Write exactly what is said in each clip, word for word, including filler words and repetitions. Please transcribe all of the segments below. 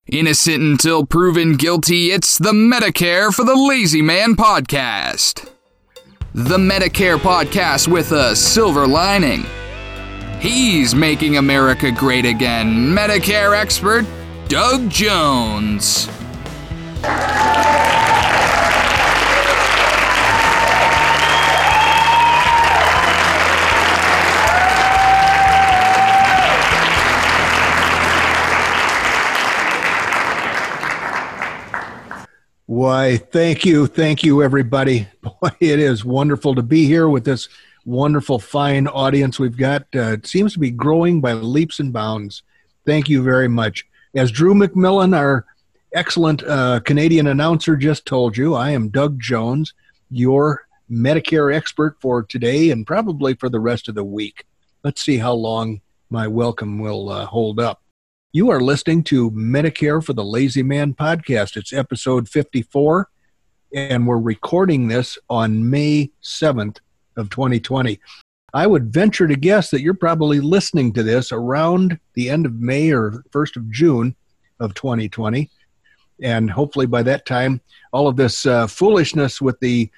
Innocent until proven guilty, it's the Medicare for the Lazy Man podcast. The Medicare podcast with a silver lining. He's making America great again, Medicare expert Doug Jones. Why, thank you. Thank you, everybody. Boy, it is wonderful to be here with this wonderful, fine audience we've got. Uh, it seems to be growing by leaps and bounds. Thank you very much. As Drew McMillan, our excellent uh, Canadian announcer, just told you, I am Doug Jones, your Medicare expert for today and probably for the rest of the week. Let's see how long my welcome will uh, hold up. You are listening to Medicare for the Lazy Man podcast. It's episode fifty-four, and we're recording this on May seventh of twenty twenty. I would venture to guess that you're probably listening to this around the end of May or first of June of twenty twenty, and hopefully by that time, all of this uh, foolishness with the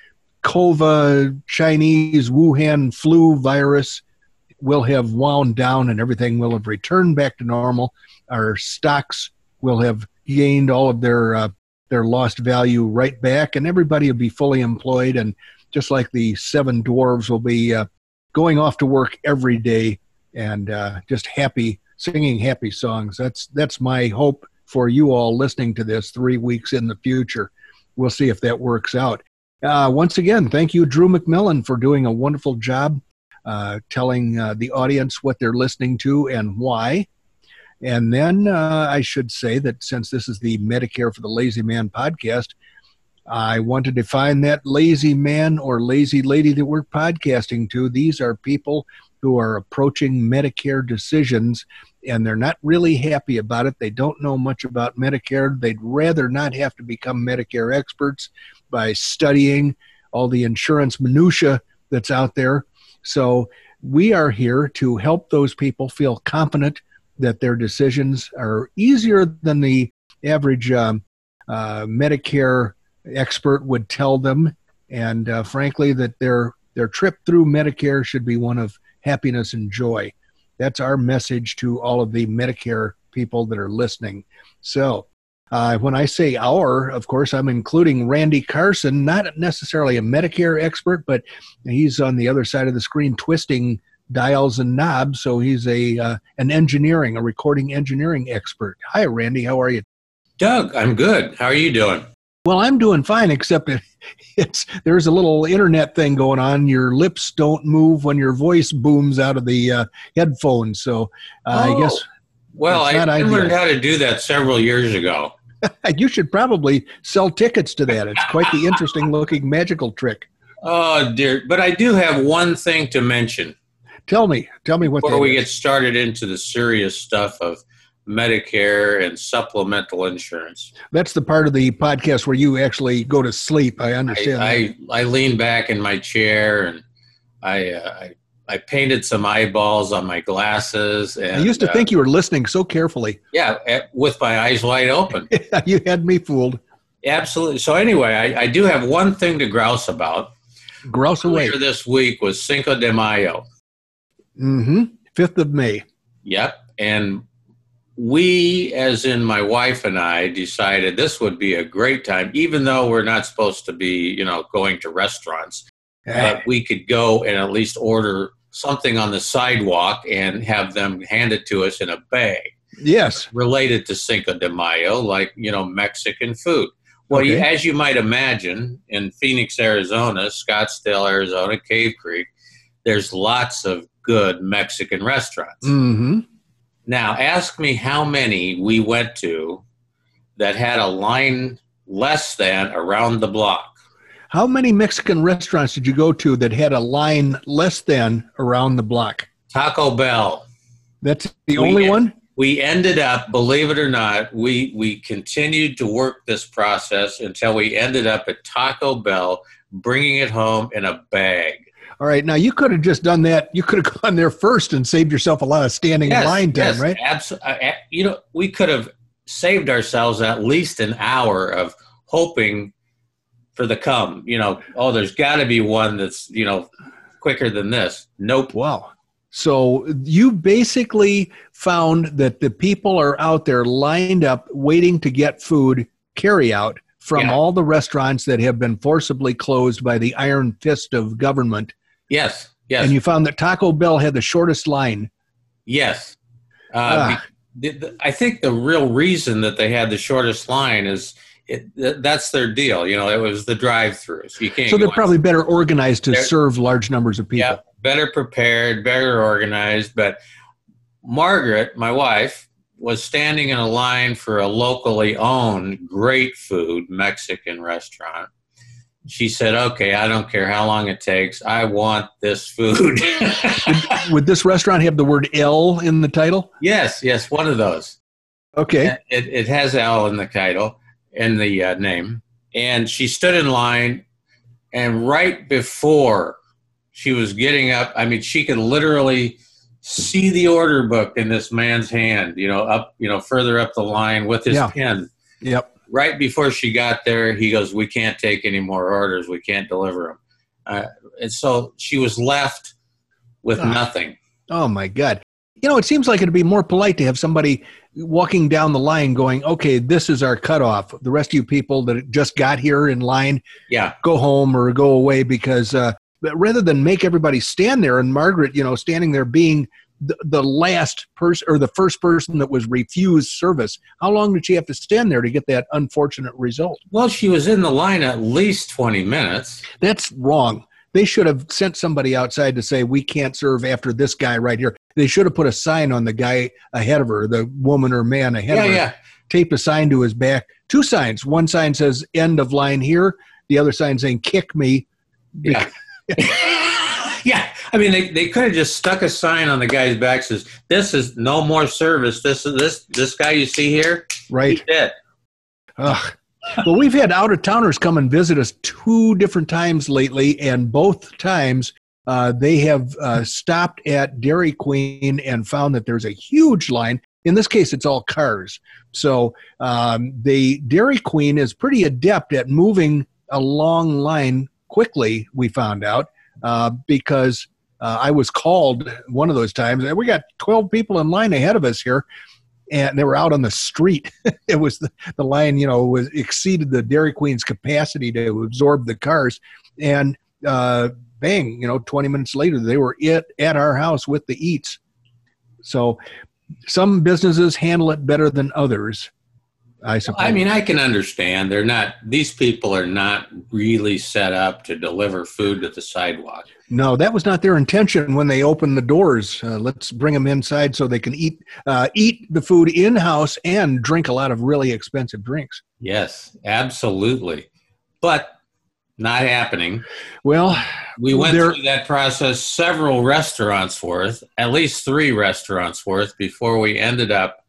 COVID Chinese Wuhan flu virus will have wound down and everything will have returned back to normal. Our stocks will have gained all of their uh, their lost value right back, and everybody will be fully employed. And just like the seven dwarves will be uh, going off to work every day and uh, just happy, singing happy songs. That's that's my hope for you all listening to this three weeks in the future. We'll see if that works out. Uh, once again, thank you, Drew McMillan, for doing a wonderful job uh, telling uh, the audience what they're listening to and why. And then uh, I should say that since this is the Medicare for the Lazy Man podcast, I want to define that lazy man or lazy lady that we're podcasting to. These are people who are approaching Medicare decisions, and they're not really happy about it. They don't know much about Medicare. They'd rather not have to become Medicare experts by studying all the insurance minutia that's out there. So we are here to help those people feel confident that their decisions are easier than the average um, uh, Medicare expert would tell them, and uh, frankly, that their their trip through Medicare should be one of happiness and joy. That's our message to all of the Medicare people that are listening. So uh, when I say our, of course, I'm including Randy Carson, not necessarily a Medicare expert, but he's on the other side of the screen twisting dials and knobs, so he's a uh, an engineering, a recording engineering expert. Hi, Randy. How are you? Doug, I'm good. How are you doing? Well, I'm doing fine, except it, it's there's a little internet thing going on. Your lips don't move when your voice booms out of the uh, headphones, so uh, oh, I guess. Well, I, I learned how to do that several years ago. You should probably sell tickets to that. It's quite the interesting-looking magical trick. Oh, dear. But I do have one thing to mention. Tell me. Tell me what Before we is. get started into the serious stuff of Medicare and supplemental insurance. That's the part of the podcast where you actually go to sleep. I understand. I, I, I lean back in my chair and I, uh, I I painted some eyeballs on my glasses. And, I used to uh, think you were listening so carefully. Yeah, with my eyes wide open. You had me fooled. Absolutely. So anyway, I, I do have one thing to grouse about. Grouse away. Earlier this week was Cinco de Mayo. Mm-hmm. fifth of May. Yep. And we, as in my wife and I, decided this would be a great time, even though we're not supposed to be, you know, going to restaurants. But we could go and at least order something on the sidewalk and have them hand it to us in a bag. Yes. Related to Cinco de Mayo, like, you know, Mexican food. Well, Okay. you, as you might imagine, in Phoenix, Arizona, Scottsdale, Arizona, Cave Creek, there's lots of good Mexican restaurants. Mm-hmm. Now, ask me how many we went to that had a line less than around the block. How many Mexican restaurants did you go to that had a line less than around the block? Taco Bell. That's the We only en- one? We ended up, believe it or not, we, we continued to work this process until we ended up at Taco Bell, bringing it home in a bag. All right. Now, you could have just done that. You could have gone there first and saved yourself a lot of standing Yes, in line time, yes, right? Absolutely. You know, we could have saved ourselves at least an hour of hoping for the come. You know, oh, there's got to be one that's, you know, quicker than this. Nope. Wow. So you basically found that the people are out there lined up waiting to get food carry out from Yeah. all the restaurants that have been forcibly closed by the iron fist of government. Yes. Yes. And you found that Taco Bell had the shortest line. Yes. Uh, Ah. the, the, I think the real reason that they had the shortest line is it, th- that's their deal. You know, it was the drive-throughs. You can't. So they're go probably better organized to They're- serve large numbers of people. Yeah, better prepared, better organized. But Margaret, my wife, was standing in a line for a locally owned, great food Mexican restaurant. She said, okay, I don't care how long it takes. I want this food. Would this restaurant have the word L in the title? Yes, yes, one of those. Okay. It, it has L in the title, in the uh, name. And she stood in line, and right before she was getting up, I mean, she could literally see the order book in this man's hand, you know, up, you know, further up the line with his Yeah. pen. Yep. Right before she got there, he goes, we can't take any more orders. We can't deliver them. Uh, and so she was left with Ah. nothing. Oh, my God. You know, it seems like it'd be more polite to have somebody walking down the line going, okay, this is our cutoff. The rest of you people that just got here in line, Yeah. go home or go away, because uh, but rather than make everybody stand there, and Margaret, you know, standing there being the, the last person or the first person that was refused service, how long did she have to stand there to get that unfortunate result? Well, she was in the line at least twenty minutes. That's wrong. They should have sent somebody outside to say, we can't serve after this guy right here. They should have put a sign on the guy ahead of her, the woman or man ahead Yeah, of her. yeah. Taped a sign to his back. Two signs. One sign says end of line here. The other sign saying kick me. Yeah. Yeah. I mean, they, they could have just stuck a sign on the guy's back says, this is no more service. This is this this guy you see here, Right. he's dead. Ugh. Well, we've had out-of-towners come and visit us two different times lately, and both times uh, they have uh, stopped at Dairy Queen and found that there's a huge line. In this case, it's all cars. So um, the Dairy Queen is pretty adept at moving a long line quickly, we found out, uh, because uh, I was called one of those times. We got twelve people in line ahead of us here, and they were out on the street. It was the, the line, you know, was exceeded the Dairy Queen's capacity to absorb the cars. And uh, bang, you know, twenty minutes later, they were it, at our house with the eats. So some businesses handle it better than others, I suppose. I mean, I can understand. They're not, these people are not really set up to deliver food to the sidewalk. No, that was not their intention when they opened the doors. Uh, let's bring them inside so they can eat uh, eat the food in-house and drink a lot of really expensive drinks. Yes, absolutely. But not happening. Well, We went there- through that process several restaurants worth, at least three restaurants worth, before we ended up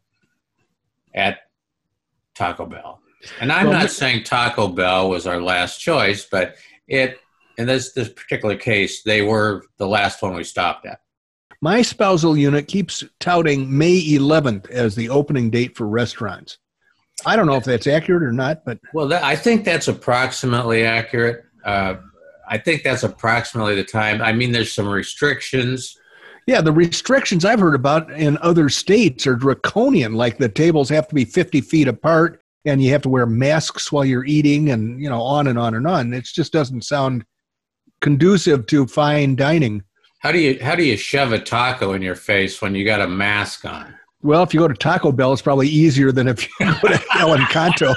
at Taco Bell. And I'm Well, not th- saying Taco Bell was our last choice, but it, in this, this particular case, they were the last one we stopped at. my spousal unit keeps touting May eleventh as the opening date for restaurants. I don't know if that's accurate or not, but Well, that, I think that's approximately accurate. Uh, I think that's approximately the time. I mean, there's some restrictions. yeah, the restrictions I've heard about in other states are draconian, like the tables have to be fifty feet apart and you have to wear masks while you're eating, and, you know, on and on and on. It just doesn't sound conducive to fine dining. How do you how do you shove a taco in your face when you got a mask on? Well, if you go to Taco Bell, it's probably easier than if you go to El Encanto.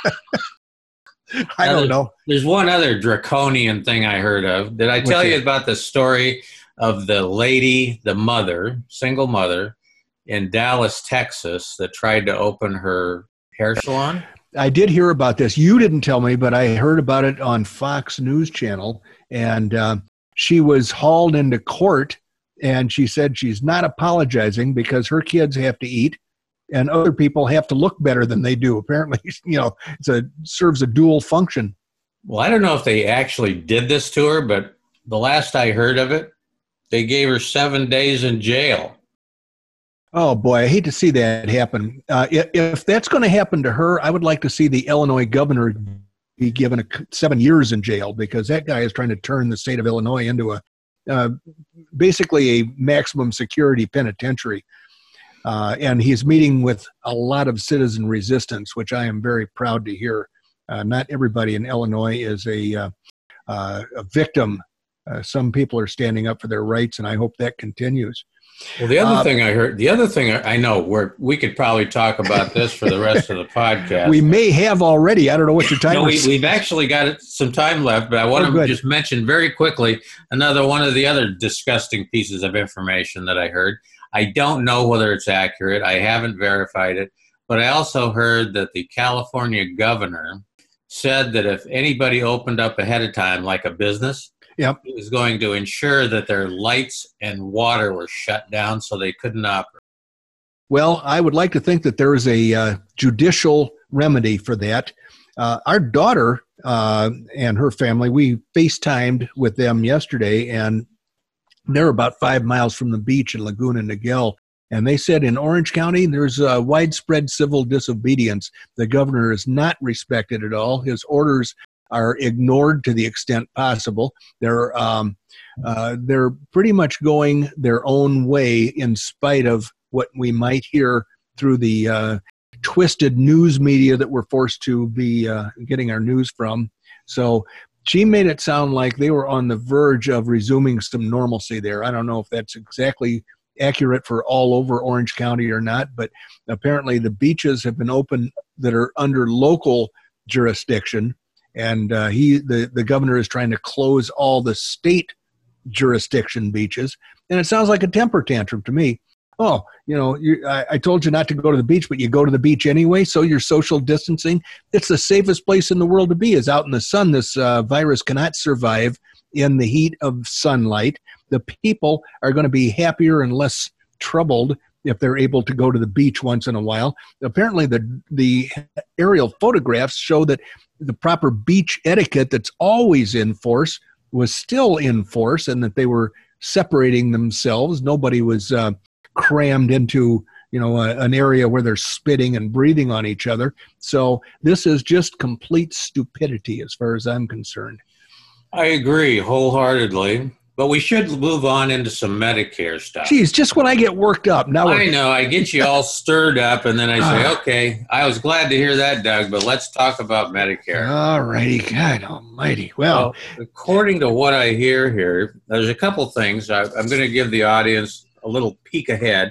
I don't know. There's one other draconian thing I heard of. Did I tell What's you it? about the story of the lady, the mother, single mother in Dallas, Texas, that tried to open her hair salon? I did hear about this. You didn't tell me, but I heard about it on Fox News Channel. And uh, she was hauled into court, and she said she's not apologizing because her kids have to eat and other people have to look better than they do. Apparently, you know, it's a serves a dual function. Well, I don't know if they actually did this to her, but the last I heard of it, they gave her seven days in jail. Oh, boy, I hate to see that happen. Uh, if, if that's going to happen to her, I would like to see the Illinois governor be given a, seven years in jail, because that guy is trying to turn the state of Illinois into a uh, basically a maximum security penitentiary. Uh, and he's meeting with a lot of citizen resistance, which I am very proud to hear. Uh, not everybody in Illinois is a, uh, uh, a victim. Uh, some people are standing up for their rights, and I hope that continues. Well, the other uh, thing I heard, the other thing I know, where we could probably talk about this for the rest of the podcast. We may have already. I don't know what your time no, is. we, we've actually got some time left, but I want oh, to good. just mention very quickly another one of the other disgusting pieces of information that I heard. I don't know whether it's accurate. I haven't verified it, but I also heard that the California governor said that if anybody opened up ahead of time, like a business, yep, he was going to ensure that their lights and water were shut down so they couldn't operate. Well, I would like to think that there is a uh, judicial remedy for that. Uh, our daughter uh, and her family, we FaceTimed with them yesterday, and they're about five miles from the beach in Laguna Niguel. And they said in Orange County, there's uh, widespread civil disobedience. The governor is not respected at all. His orders are ignored to the extent possible. They're um, uh, they're pretty much going their own way in spite of what we might hear through the uh, twisted news media that we're forced to be uh, getting our news from. So she made it sound like they were on the verge of resuming some normalcy there. I don't know if that's exactly accurate for all over Orange County or not, but apparently the beaches have been open that are under local jurisdiction. And uh, he, the, the governor is trying to close all the state jurisdiction beaches. And it sounds like a temper tantrum to me. Oh, you know, you, I, I told you not to go to the beach, but you go to the beach anyway, so you're social distancing. It's the safest place in the world to be, is out in the sun. This uh, virus cannot survive in the heat of sunlight. The people are going to be happier and less troubled if they're able to go to the beach once in a while. Apparently, the the aerial photographs show that the proper beach etiquette that's always in force was still in force, and that they were separating themselves. Nobody was uh, crammed into, you know, a, an area where they're spitting and breathing on each other. So this is just complete stupidity as far as I'm concerned. I agree wholeheartedly. But we should move on into some Medicare stuff. Geez, just when I get worked up. Now I know, I get you all stirred up, and then I say, uh, okay, I was glad to hear that, Doug, but let's talk about Medicare. All righty, God almighty. Well, well, according to what I hear here, there's a couple things. I, I'm going to give the audience a little peek ahead.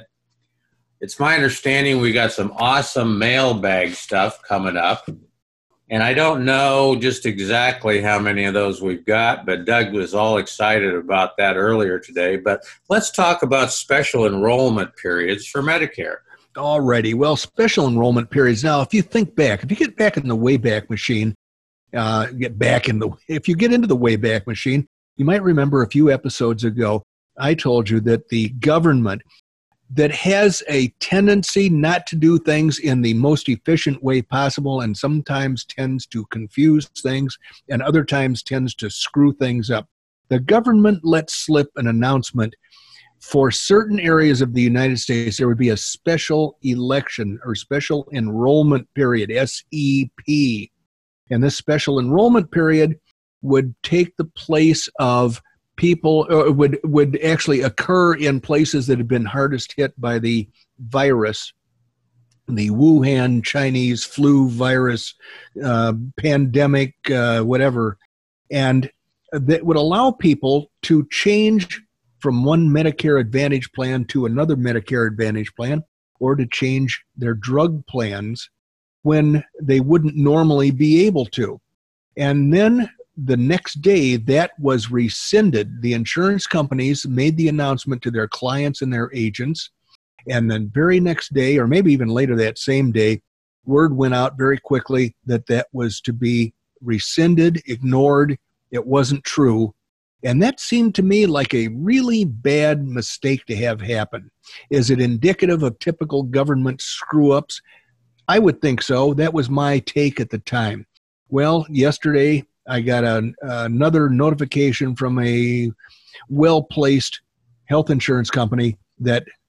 It's my understanding we got some awesome mailbag stuff coming up. And I don't know just exactly how many of those we've got, but Doug was all excited about that earlier today. But let's talk about special enrollment periods for Medicare. Alrighty. Well, special enrollment periods. Now, if you think back, if you get back in the Wayback Machine, uh, get back in the, if you get into the Wayback Machine, you might remember a few episodes ago, I told you that the government that has a tendency not to do things in the most efficient way possible, and sometimes tends to confuse things, and other times tends to screw things up. The government let slip an announcement for certain areas of the United States. There would be a special election or special enrollment period, S E P. And this special enrollment period would take the place of people, uh, would would actually occur in places that have been hardest hit by the virus, the Wuhan Chinese flu virus, uh, pandemic, uh, whatever, and that would allow people to change from one Medicare Advantage plan to another Medicare Advantage plan, or to change their drug plans when they wouldn't normally be able to. And then the next day, that was rescinded. The insurance companies made the announcement to their clients and their agents, and the very next day, or maybe even later that same day, word went out very quickly that that was to be rescinded, ignored. It wasn't true. And that seemed to me like a really bad mistake to have happen. Is it indicative of typical government screw-ups? I would think so. That was my take at the time. Well, yesterday, I got a, another notification from a well-placed health insurance company that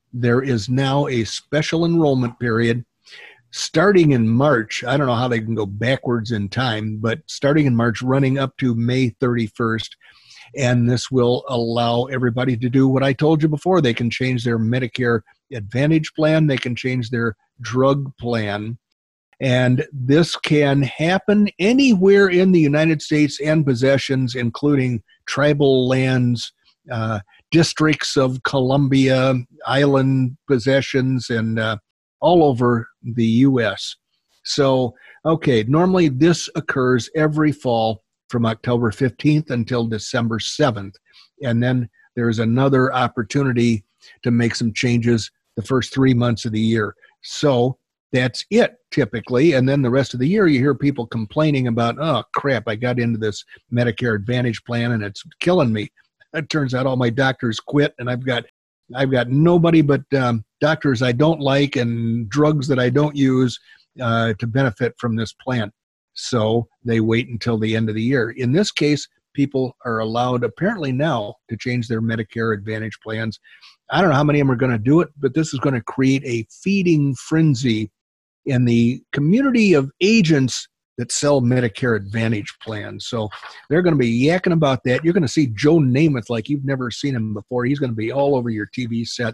there is now a special enrollment period starting in March. I don't know how they can go backwards in time, but starting in March, running up to May thirty-first. And this will allow everybody to do what I told you before. They can change their Medicare Advantage plan. They can change their drug plan. And this can happen anywhere in the United States and possessions, including tribal lands, uh, districts of Columbia, island possessions, and uh, all over the U S. So, okay, normally this occurs every fall from October fifteenth until December seventh. And then there's another opportunity to make some changes the first three months of the year. So that's it typically. And then the rest of the year, you hear people complaining about, oh, crap, I got into this Medicare Advantage plan and it's killing me. It turns out all my doctors quit, and I've got I've got nobody but um, doctors I don't like and drugs that I don't use uh, to benefit from this plan. So they wait until the end of the year. In this case, people are allowed apparently now to change their Medicare Advantage plans. I don't know how many of them are going to do it, but this is going to create a feeding frenzy in the community of agents that sell Medicare Advantage plans. So they're going to be yakking about that. You're going to see Joe Namath like you've never seen him before. He's going to be all over your T V set.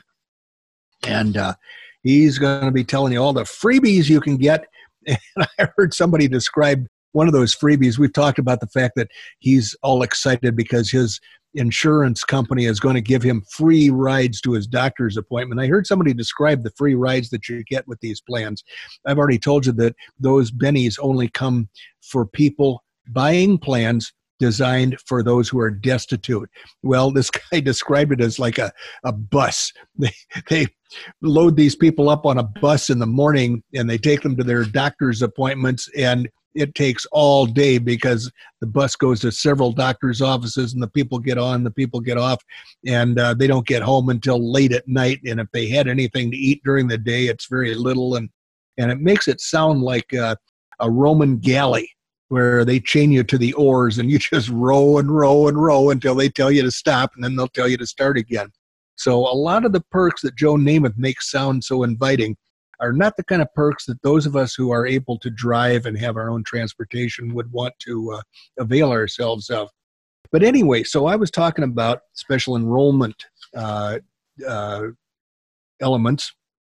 And uh, he's going to be telling you all the freebies you can get. And I heard somebody describe one of those freebies. We've talked about the fact that he's all excited because his insurance company is going to give him free rides to his doctor's appointment. I heard somebody describe the free rides that you get with these plans. I've already told you that those bennies only come for people buying plans designed for those who are destitute. Well, this guy described it as like a, a bus. They, they load these people up on a bus in the morning and they take them to their doctor's appointments, and it takes all day because the bus goes to several doctor's offices and the people get on, the people get off, and uh, they don't get home until late at night. And if they had anything to eat during the day, it's very little. And, and it makes it sound like uh, a Roman galley where they chain you to the oars and you just row and row and row until they tell you to stop, and then they'll tell you to start again. So a lot of the perks that Joe Namath makes sound so inviting are not the kind of perks that those of us who are able to drive and have our own transportation would want to uh, avail ourselves of. But anyway, so I was talking about special enrollment uh, uh, elements,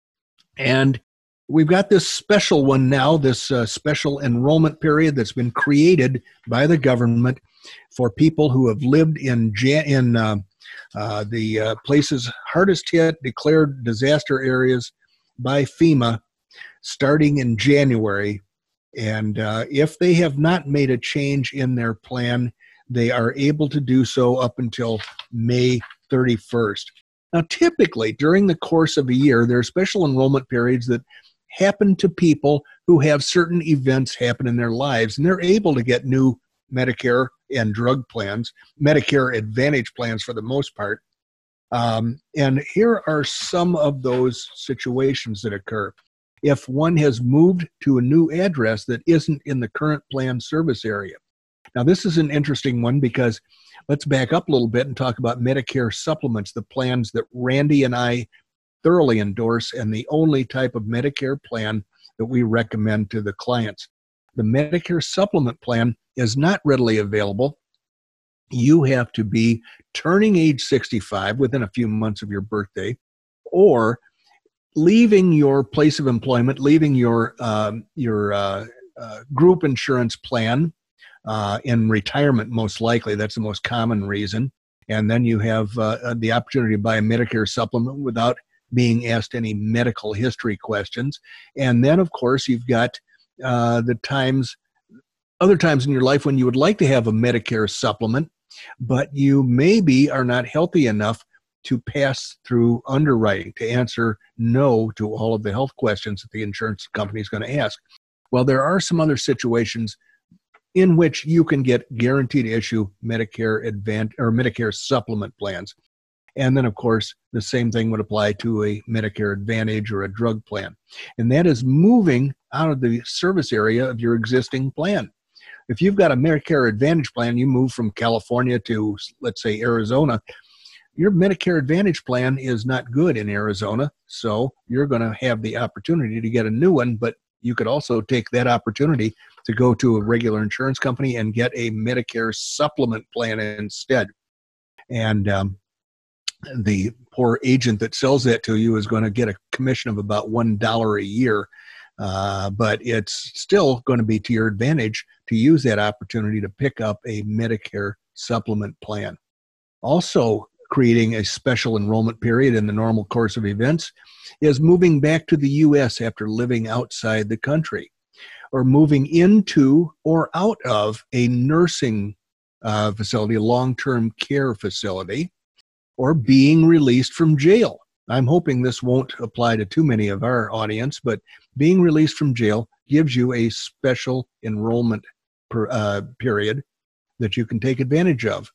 and we've got this special one now, this uh, special enrollment period that's been created by the government for people who have lived in ja- in uh, uh, the uh, places hardest hit, declared disaster areas by FEMA starting in January. And uh, if they have not made a change in their plan, they are able to do so up until May thirty-first. Now, typically, during the course of a year, there are special enrollment periods that happen to people who have certain events happen in their lives, and they're able to get new Medicare and drug plans, Medicare Advantage plans for the most part. Um, and here are some of those situations that occur. If one has moved to a new address that isn't in the current plan service area. Now, this is an interesting one because let's back up a little bit and talk about Medicare supplements, the plans that Randy and I thoroughly endorse, and the only type of Medicare plan that we recommend to the clients. The Medicare supplement plan is not readily available. You have to be turning age sixty-five within a few months of your birthday, or leaving your place of employment, leaving your um, your uh, uh, group insurance plan uh, in retirement, most likely. That's the most common reason. And then you have uh, the opportunity to buy a Medicare supplement without being asked any medical history questions. And then, of course, you've got uh, the times, other times in your life when you would like to have a Medicare supplement, but you maybe are not healthy enough to pass through underwriting, to answer no to all of the health questions that the insurance company is going to ask. Well, there are some other situations in which you can get guaranteed issue Medicare Advantage or Medicare supplement plans. And then, of course, the same thing would apply to a Medicare Advantage or a drug plan. And that is moving out of the service area of your existing plan. If you've got a Medicare Advantage plan, you move from California to, let's say, Arizona, your Medicare Advantage plan is not good in Arizona, so you're going to have the opportunity to get a new one, but you could also take that opportunity to go to a regular insurance company and get a Medicare supplement plan instead. And um, the poor agent that sells that to you is going to get a commission of about one dollar a year, uh, but it's still going to be to your advantage to use that opportunity to pick up a Medicare supplement plan. Also, creating a special enrollment period in the normal course of events is moving back to the U S after living outside the country, or moving into or out of a nursing uh, facility, a long-term care facility, or being released from jail. I'm hoping this won't apply to too many of our audience, but being released from jail gives you a special enrollment per, uh, period that you can take advantage of.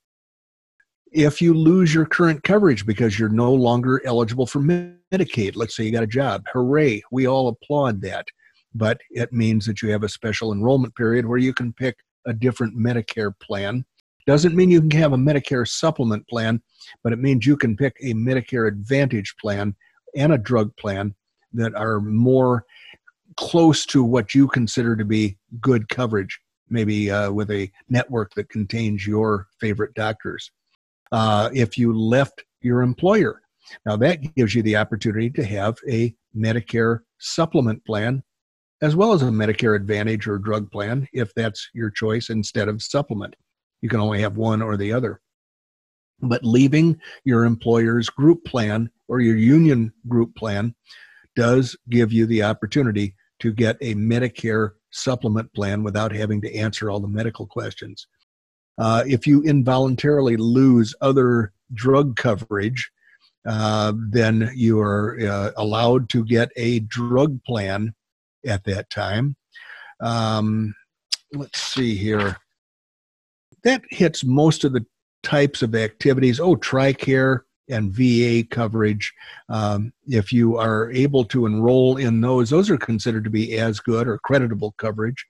If you lose your current coverage because you're no longer eligible for Medicaid, let's say you got a job, hooray, we all applaud that. But it means that you have a special enrollment period where you can pick a different Medicare plan. Doesn't mean you can have a Medicare supplement plan, but it means you can pick a Medicare Advantage plan and a drug plan that are more close to what you consider to be good coverage, maybe uh, with a network that contains your favorite doctors. Uh, if you left your employer, now that gives you the opportunity to have a Medicare supplement plan as well as a Medicare Advantage or drug plan, if that's your choice, instead of supplement. You can only have one or the other. But leaving your employer's group plan or your union group plan does give you the opportunity to get a Medicare supplement plan without having to answer all the medical questions. Uh, if you involuntarily lose other drug coverage, uh, then you are uh, allowed to get a drug plan at that time. Um, let's see here. That hits most of the types of activities. Oh, TRICARE and V A coverage. Um, if you are able to enroll in those, those are considered to be as good or creditable coverage.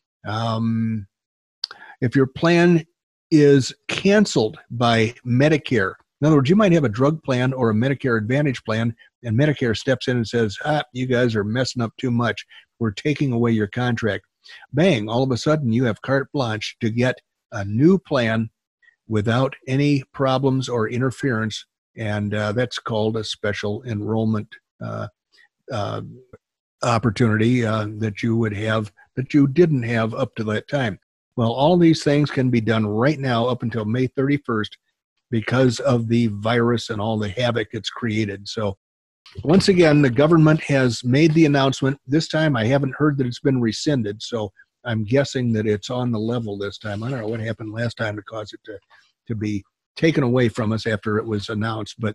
Um, if your plan is canceled by Medicare, in other words, you might have a drug plan or a Medicare Advantage plan, and Medicare steps in and says, ah, you guys are messing up too much. We're taking away your contract. Bang, all of a sudden you have carte blanche to get a new plan without any problems or interference, and uh, that's called a special enrollment uh, uh, opportunity uh, that you would have that you didn't have up to that time. Well, all these things can be done right now up until May thirty-first because of the virus and all the havoc it's created. So once again, the government has made the announcement. This time I haven't heard that it's been rescinded, so I'm guessing that it's on the level this time. I don't know what happened last time to cause it to, to be taken away from us after it was announced. But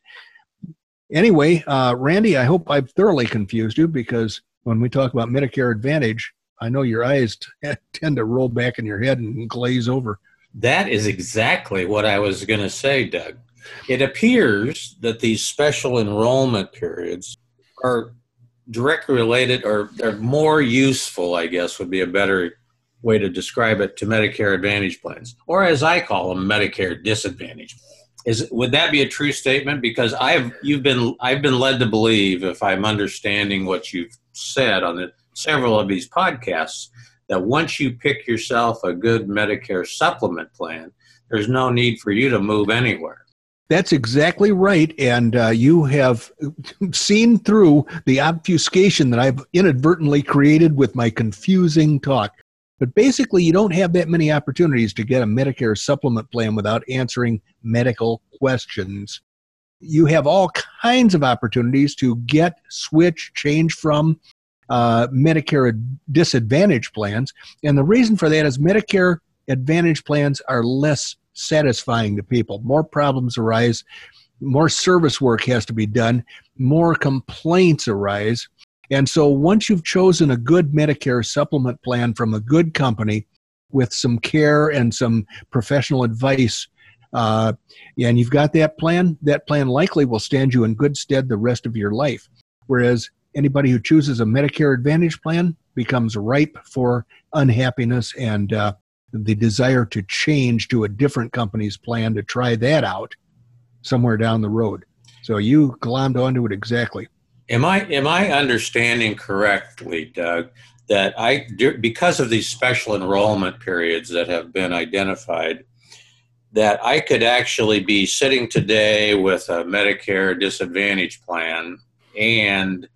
anyway, uh, Randy, I hope I've thoroughly confused you, because when we talk about Medicare Advantage, I know your eyes t- tend to roll back in your head and glaze over. That is exactly what I was going to say, Doug. It appears that these special enrollment periods are directly related, or are more useful, I guess would be a better way to describe it, to Medicare Advantage plans, or as I call them, Medicare Disadvantage. Is would that be a true statement? Because I've you've been I've been led to believe, if I'm understanding what you've said on the, several of these podcasts, that once you pick yourself a good Medicare supplement plan, there's no need for you to move anywhere. That's exactly right, and uh, you have seen through the obfuscation that I've inadvertently created with my confusing talk. But basically, you don't have that many opportunities to get a Medicare supplement plan without answering medical questions. You have all kinds of opportunities to get, switch, change from uh, Medicare Disadvantage plans, and the reason for that is Medicare Advantage plans are less satisfying to people. More problems arise, more service work has to be done, more complaints arise. And so once you've chosen a good Medicare supplement plan from a good company with some care and some professional advice, uh, and you've got that plan, that plan likely will stand you in good stead the rest of your life. Whereas anybody who chooses a Medicare Advantage plan becomes ripe for unhappiness and uh, the desire to change to a different company's plan to try that out. somewhere down the road. So you glommed onto it exactly. Am I am I understanding correctly, Doug, that I, because of these special enrollment periods that have been identified, that I could actually be sitting today with a Medicare Disadvantage plan and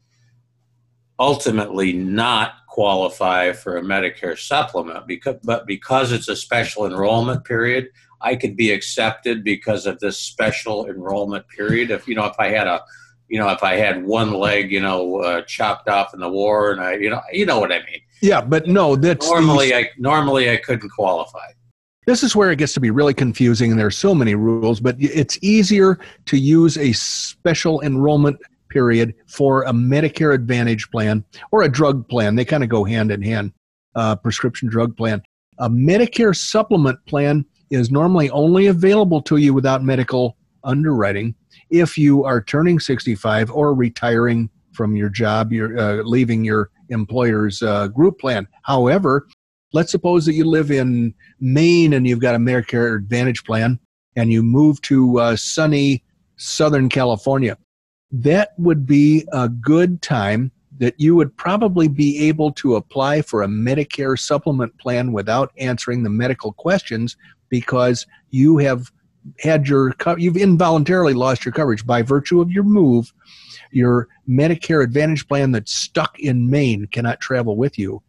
ultimately not qualify for a Medicare supplement, because, but because it's a special enrollment period, I could be accepted because of this special enrollment period. If, you know, if I had a, you know, if I had one leg, you know, uh, chopped off in the war, and I, you know, you know what I mean. Yeah, but no, that's normally these, I normally I couldn't qualify. This is where it gets to be really confusing, and there are so many rules, but it's easier to use a special enrollment period for a Medicare Advantage plan or a drug plan. They kind of go hand in hand, uh, prescription drug plan. A Medicare supplement plan is normally only available to you without medical underwriting if you are turning sixty-five or retiring from your job, you're uh, leaving your employer's uh, group plan. However, let's suppose that you live in Maine and you've got a Medicare Advantage plan and you move to uh, sunny Southern California. That would be a good time that you would probably be able to apply for a Medicare supplement plan without answering the medical questions, because you have had your, you've involuntarily lost your coverage by virtue of your move. Your Medicare Advantage plan that's stuck in Maine, cannot travel with you,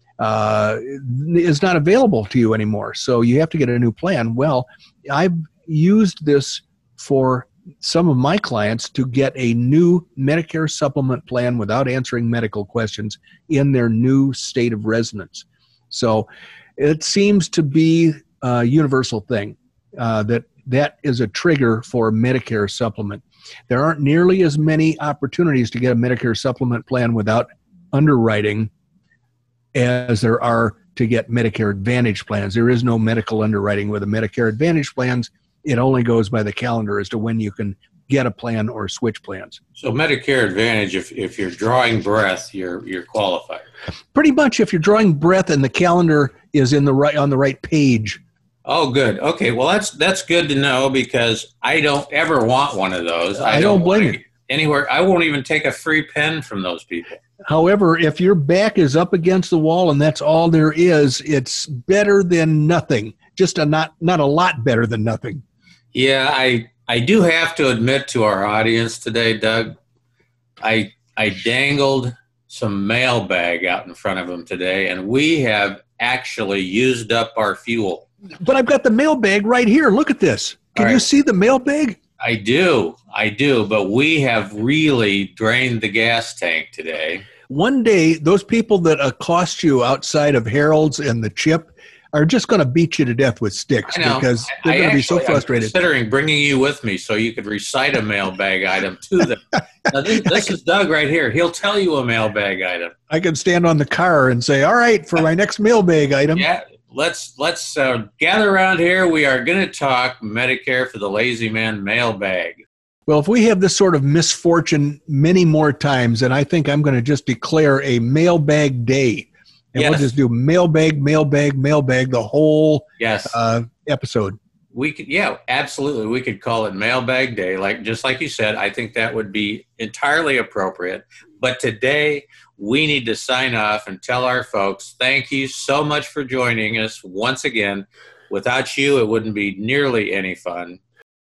uh, is not available to you anymore. So you have to get a new plan. Well, I've used this for some of my clients to get a new Medicare supplement plan without answering medical questions in their new state of residence. So it seems to be a universal thing, uh, that that is a trigger for Medicare supplement. There aren't nearly as many opportunities to get a Medicare supplement plan without underwriting as there are to get Medicare Advantage plans. There is no medical underwriting with a Medicare Advantage plans. It only goes by the calendar as to when you can get a plan or switch plans. So Medicare Advantage, if, if you're drawing breath, you're you're qualified. Pretty much, if you're drawing breath and the calendar is in the right on the right page. Oh, good. Okay, well that's that's good to know, because I don't ever want one of those. I, I don't, don't blame you. Anywhere, I won't even take a free pen from those people. However, if your back is up against the wall and that's all there is, it's better than nothing. Just a not not a lot better than nothing. Yeah, I I do have to admit to our audience today, Doug, I I dangled some mailbag out in front of them today, and we have actually used up our fuel. But I've got the mailbag right here. Look at this. Can right. you see the mailbag? I do. I do. But we have really drained the gas tank today. One day, those people that accost you outside of Harold's and the Chip are just going to beat you to death with sticks, because they're going to be so frustrated. I'm considering bringing you with me so you could recite a mailbag item to them. Now, this, this is Doug right here. He'll tell you a mailbag item. I can stand on the car and say, all right, for my next mailbag item. Yeah, let's let's uh, gather around here. We are going to talk Medicare for the Lazy Man mailbag. Well, if we have this sort of misfortune many more times, then I think I'm going to just declare a mailbag day. And yes. We'll just do mailbag, mailbag, mailbag the whole yes. uh, episode. We could, yeah, absolutely. We could call it Mailbag Day, like just like you said. I think that would be entirely appropriate. But today, we need to sign off and tell our folks, thank you so much for joining us once again. Without you, it wouldn't be nearly any fun.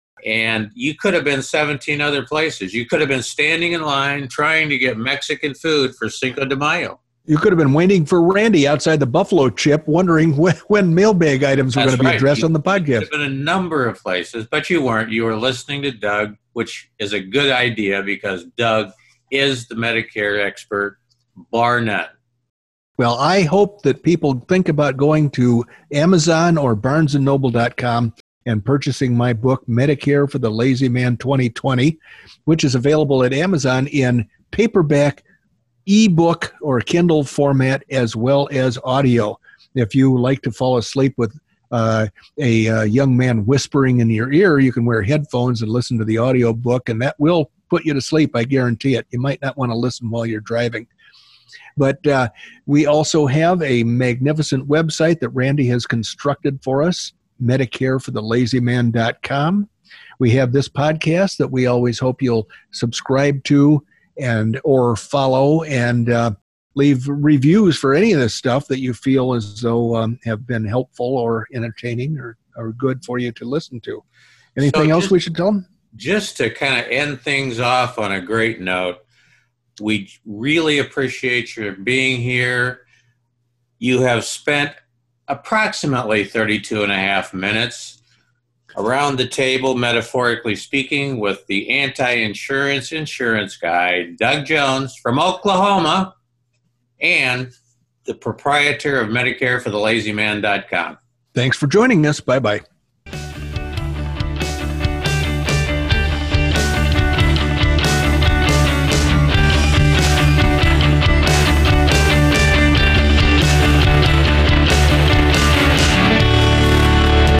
And you could have been seventeen other places. You could have been standing in line trying to get Mexican food for Cinco de Mayo. You could have been waiting for Randy outside the Buffalo Chip, wondering when, when mailbag items were going to be right. addressed you, on the podcast. You could have been a number of places, but you weren't. You were listening to Doug, which is a good idea, because Doug is the Medicare expert, bar none. Well, I hope that people think about going to Amazon or barnes and noble dot com and purchasing my book, Medicare for the Lazy Man twenty twenty, which is available at Amazon in paperback, ebook, or Kindle format, as well as audio. If you like to fall asleep with uh, a uh, young man whispering in your ear, you can wear headphones and listen to the audio book, and that will put you to sleep, I guarantee it. You might not want to listen while you're driving. But uh, we also have a magnificent website that Randy has constructed for us, medicare for the lazy man dot com. We have this podcast that we always hope you'll subscribe to and or follow and uh, leave reviews for any of this stuff that you feel as though um, have been helpful or entertaining or, or good for you to listen to. Anything so else just, we should tell them? Just to kind of end things off on a great note, we really appreciate your being here. You have spent approximately thirty-two and a half minutes around the table, metaphorically speaking, with the anti-insurance insurance guy, Doug Jones from Oklahoma, and the proprietor of Medicare for the Lazy Man dot com. Thanks for joining us. Bye-bye.